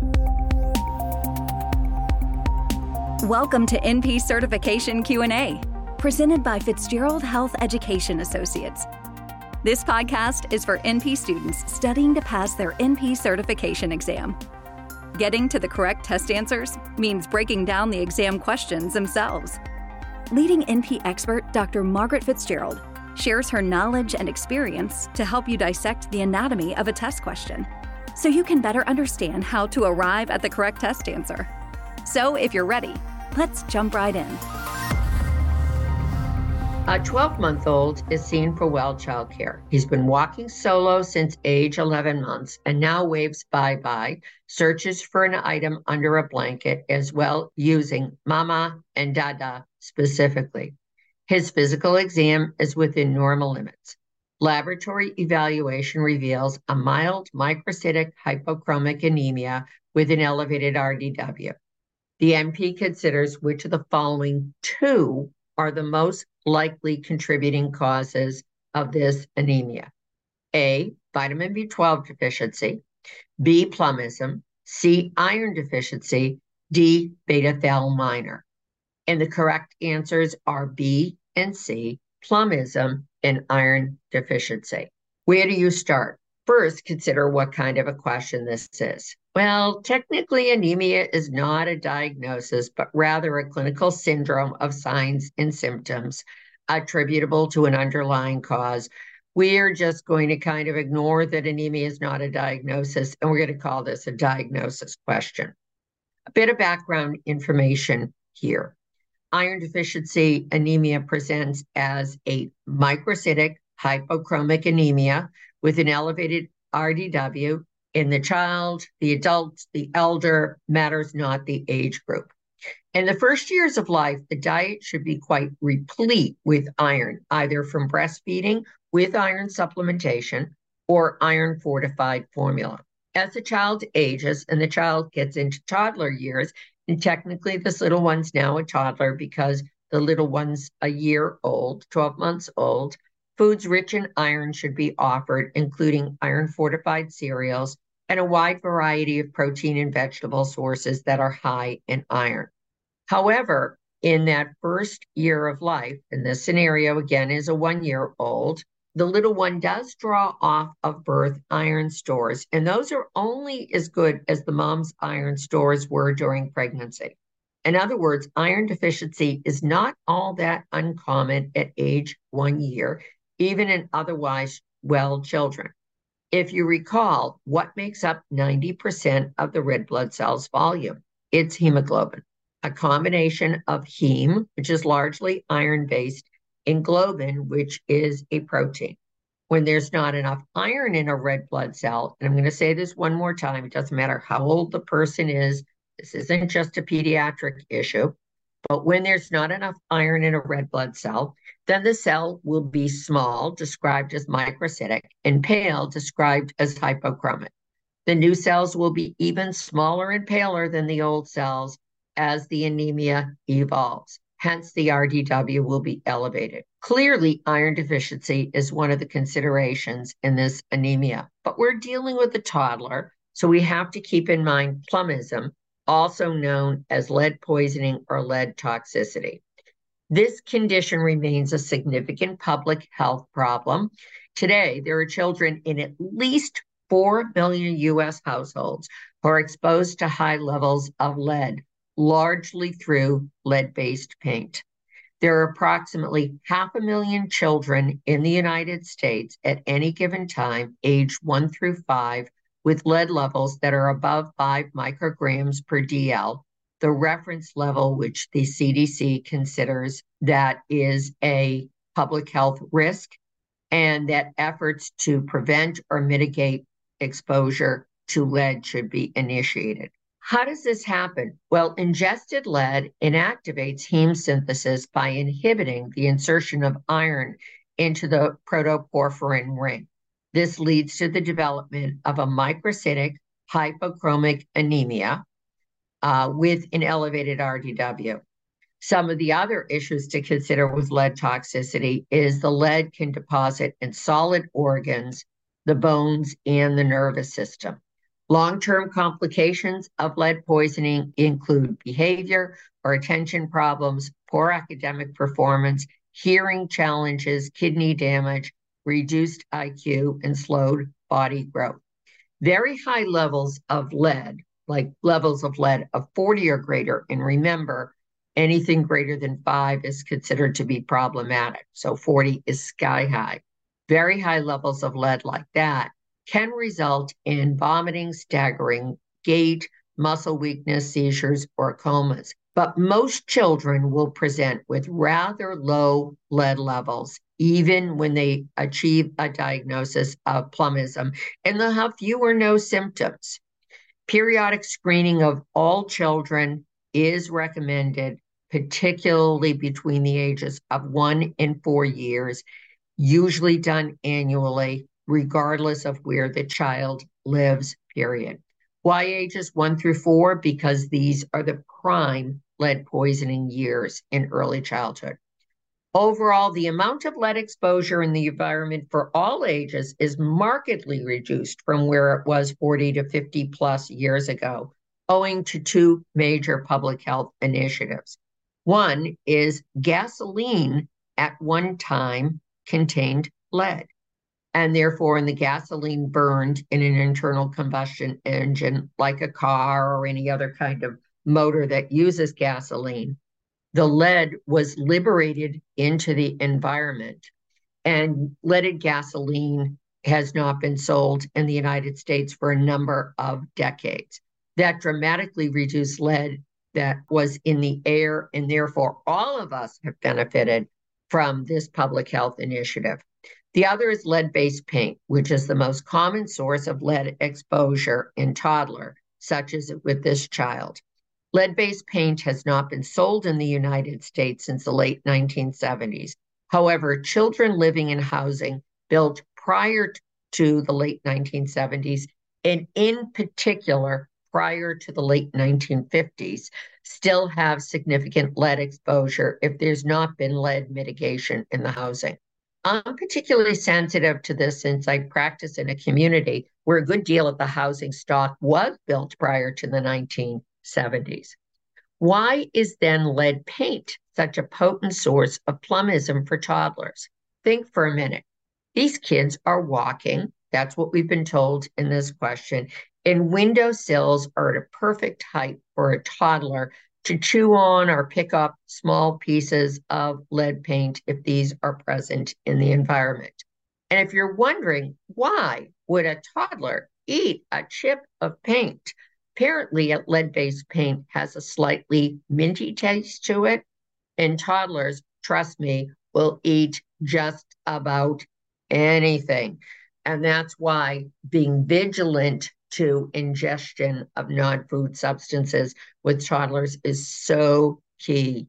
Welcome to NP Certification Q&A, presented by Fitzgerald Health Education Associates. This podcast is for NP students studying to pass their NP certification exam. Getting to the correct test answers means breaking down the exam questions themselves. Leading NP expert Dr. Margaret Fitzgerald shares her knowledge and experience to help you dissect the anatomy of a test question, so you can better understand how to arrive at the correct test answer. So if you're ready, let's jump right in. A 12-month-old is seen for well childcare. He's been walking solo since age 11 months and now waves bye-bye, searches for an item under a blanket, as well using mama and dada specifically. His physical exam is within normal limits. Laboratory evaluation reveals a mild microcytic hypochromic anemia with an elevated RDW. The NP considers which of the following two are the most likely contributing causes of this anemia. A, vitamin B12 deficiency, B, plumbism, C, iron deficiency, D, beta thal minor. And the correct answers are B and C, plumbism and iron deficiency. Where do you start? First, consider what kind of a question this is. Well, technically, anemia is not a diagnosis, but rather a clinical syndrome of signs and symptoms attributable to an underlying cause. We're just going to kind of ignore that anemia is not a diagnosis, and we're going to call this a diagnosis question. A bit of background information here. Iron deficiency anemia presents as a microcytic hypochromic anemia with an elevated RDW in the child, the adult, the elder, matters not the age group. In the first years of life, the diet should be quite replete with iron, either from breastfeeding with iron supplementation or iron fortified formula. As the child ages and the child gets into toddler years, and technically this little one's now a toddler because the little one's a year old, 12 months old, foods rich in iron should be offered, including iron-fortified cereals and a wide variety of protein and vegetable sources that are high in iron. However, in that first year of life, and this scenario again is a 1-year-old, the little one does draw off of birth iron stores, and those are only as good as the mom's iron stores were during pregnancy. In other words, iron deficiency is not all that uncommon at age 1 year, even in otherwise well children. If you recall, what makes up 90% of the red blood cells volume? It's hemoglobin, a combination of heme, which is largely iron-based, and globin, which is a protein. When there's not enough iron in a red blood cell, and I'm going to say this one more time, it doesn't matter how old the person is, this isn't just a pediatric issue, but when there's not enough iron in a red blood cell, then the cell will be small, described as microcytic, and pale, described as hypochromic. The new cells will be even smaller and paler than the old cells as the anemia evolves. Hence, the RDW will be elevated. Clearly, iron deficiency is one of the considerations in this anemia, but we're dealing with a toddler, so we have to keep in mind plumbism, also known as lead poisoning or lead toxicity. This condition remains a significant public health problem. Today, there are children in at least 4 million U.S. households who are exposed to high levels of lead, largely through lead-based paint. There are approximately 500,000 children in the United States at any given time, age 1 through 5, with lead levels that are above 5 micrograms per DL, the reference level which the CDC considers that is a public health risk, and that efforts to prevent or mitigate exposure to lead should be initiated. How does this happen? Well, ingested lead inactivates heme synthesis by inhibiting the insertion of iron into the protoporphyrin ring. This leads to the development of a microcytic hypochromic anemia with an elevated RDW. Some of the other issues to consider with lead toxicity is the lead can deposit in solid organs, the bones, and the nervous system. Long-term complications of lead poisoning include behavior or attention problems, poor academic performance, hearing challenges, kidney damage, reduced IQ, and slowed body growth. Very high levels of lead, like levels of lead of 40 or greater, and remember, anything greater than 5 is considered to be problematic. So 40 is sky high. Very high levels of lead like that can result in vomiting, staggering, gait, muscle weakness, seizures, or comas. But most children will present with rather low lead levels, even when they achieve a diagnosis of plumbism, and they'll have few or no symptoms. Periodic screening of all children is recommended, particularly between the ages of 1 and 4 years, usually done annually, regardless of where the child lives, period. Why ages 1 through 4? Because these are the prime lead poisoning years in early childhood. Overall, the amount of lead exposure in the environment for all ages is markedly reduced from where it was 40 to 50 plus years ago, owing to two major public health initiatives. One is gasoline at one time contained lead, and therefore, when the gasoline burned in an internal combustion engine, like a car or any other kind of motor that uses gasoline, the lead was liberated into the environment, and leaded gasoline has not been sold in the United States for a number of decades. That dramatically reduced lead that was in the air, and therefore all of us have benefited from this public health initiative. The other is lead-based paint, which is the most common source of lead exposure in toddler, such as with this child. Lead-based paint has not been sold in the United States since the late 1970s. However, children living in housing built prior to the late 1970s, and in particular prior to the late 1950s, still have significant lead exposure if there's not been lead mitigation in the housing. I'm particularly sensitive to this since I practice in a community where a good deal of the housing stock was built prior to the 1970s. Why is then lead paint such a potent source of plumbism for toddlers? Think for a minute. These kids are walking, that's what we've been told in this question, and windowsills are at a perfect height for a toddler to chew on or pick up small pieces of lead paint if these are present in the environment. And if you're wondering, why would a toddler eat a chip of paint? Apparently, lead-based paint has a slightly minty taste to it, and toddlers, trust me, will eat just about anything. And that's why being vigilant to ingestion of non-food substances with toddlers is so key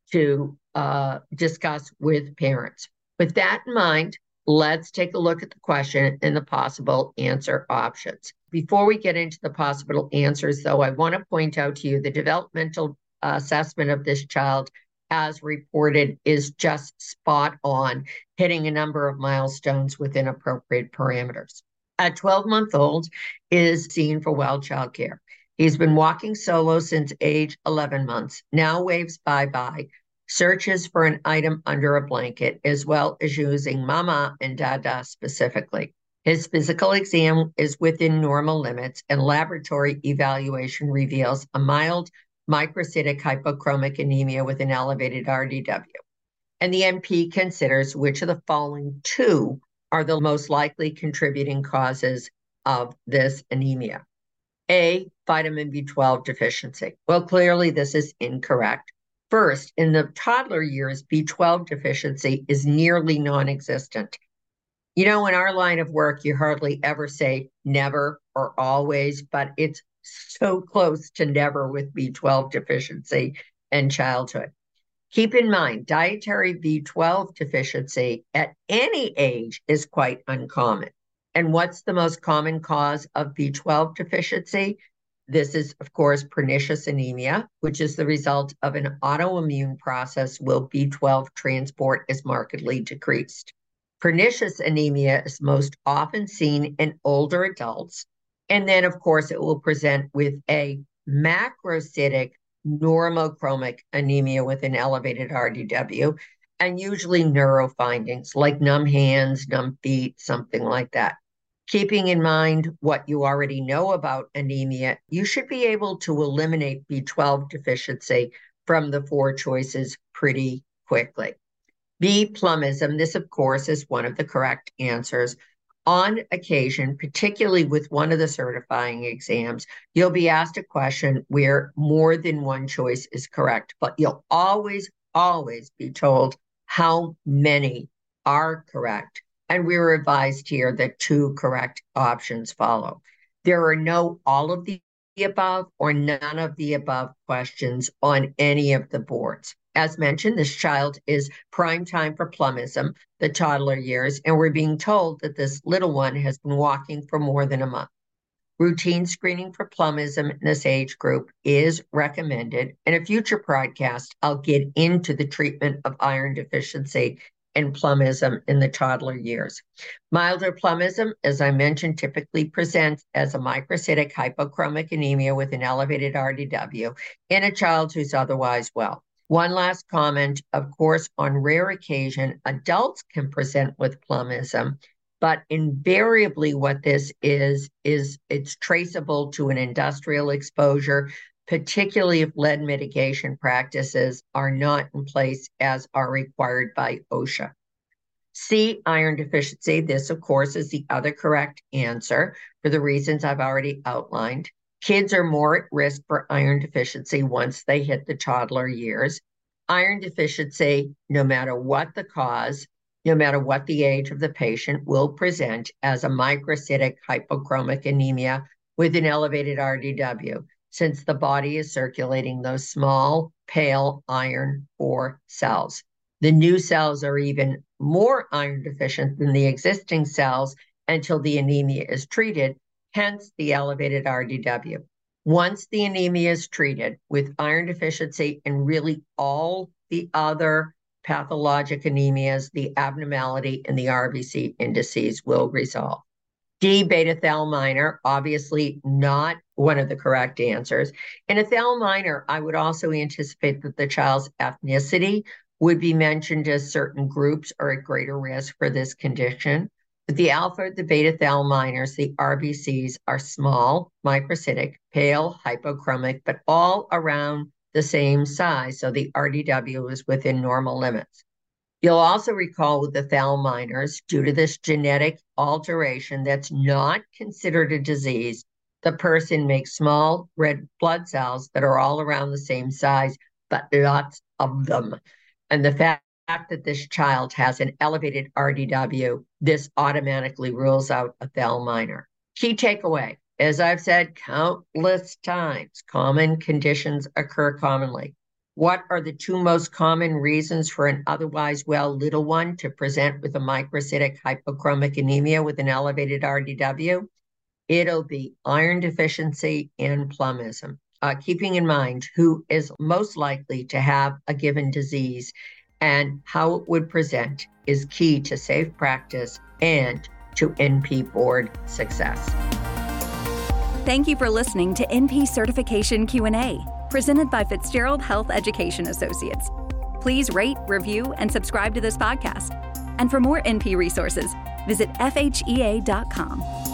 to discuss with parents. With that in mind, let's take a look at the question and the possible answer options. Before we get into the possible answers, though, I want to point out to you the developmental assessment of this child, as reported, is just spot on, hitting a number of milestones within appropriate parameters. A 12-month-old is seen for well child care. He's been walking solo since age 11 months, now waves bye-bye, searches for an item under a blanket, as well as using mama and dada specifically. His physical exam is within normal limits, and laboratory evaluation reveals a mild microcytic hypochromic anemia with an elevated RDW. And the NP considers which of the following two are the most likely contributing causes of this anemia. A, vitamin B12 deficiency. Well, clearly this is incorrect. First, in the toddler years, B12 deficiency is nearly non-existent. You know, in our line of work, you hardly ever say never or always, but it's so close to never with B12 deficiency in childhood. Keep in mind, dietary B12 deficiency at any age is quite uncommon. And what's the most common cause of B12 deficiency? This is, of course, pernicious anemia, which is the result of an autoimmune process where B12 transport is markedly decreased. Pernicious anemia is most often seen in older adults, And then, of course, it will present with a macrocytic normochromic anemia with an elevated RDW, and usually neuro findings like numb hands, numb feet, something like that. Keeping in mind what you already know about anemia, you should be able to eliminate B12 deficiency from the 4 choices pretty quickly. B, plumbism. This, of course, is one of the correct answers. On occasion, particularly with one of the certifying exams, you'll be asked a question where more than one choice is correct, but you'll always be told how many are correct. And we're advised here that 2 correct options follow. There are no all of the above or none of the above questions on any of the boards. As mentioned, this child is prime time for plumbism, the toddler years, and we're being told that this little one has been walking for more than a month. Routine screening for plumbism in this age group is recommended. In a future broadcast, I'll get into the treatment of iron deficiency and plumbism in the toddler years. Milder plumbism, as I mentioned, typically presents as a microcytic hypochromic anemia with an elevated RDW in a child who's otherwise well. One last comment, of course, on rare occasion, adults can present with plumbism, but invariably what this is it's traceable to an industrial exposure, particularly if lead mitigation practices are not in place as are required by OSHA. C, iron deficiency. This, of course, is the other correct answer for the reasons I've already outlined. Kids are more at risk for iron deficiency once they hit the toddler years. Iron deficiency, no matter what the cause, no matter what the age of the patient, will present as a microcytic hypochromic anemia with an elevated RDW, since the body is circulating those small, pale iron 4 cells. The new cells are even more iron deficient than the existing cells until the anemia is treated, hence the elevated RDW. Once the anemia is treated with iron deficiency and really all the other pathologic anemias, the abnormality in the RBC indices will resolve. D, beta thal minor, obviously not one of the correct answers. In a thal minor, I would also anticipate that the child's ethnicity would be mentioned as certain groups are at greater risk for this condition. With the alpha, the beta thal minors, the RBCs are small, microcytic, pale, hypochromic, but all around the same size, so the RDW is within normal limits. You'll also recall with the thal minors, due to this genetic alteration that's not considered a disease, the person makes small red blood cells that are all around the same size, but lots of them. And the fact that this child has an elevated RDW, this automatically rules out a thal minor. Key takeaway, as I've said countless times, common conditions occur commonly. What are the 2 most common reasons for an otherwise well little one to present with a microcytic hypochromic anemia with an elevated RDW? It'll be iron deficiency and plumbism. Keeping in mind who is most likely to have a given disease and how it would present is key to safe practice and to NP board success. Thank you for listening to NP Certification Q&A, presented by Fitzgerald Health Education Associates. Please rate, review, and subscribe to this podcast. And for more NP resources, visit FHEA.com.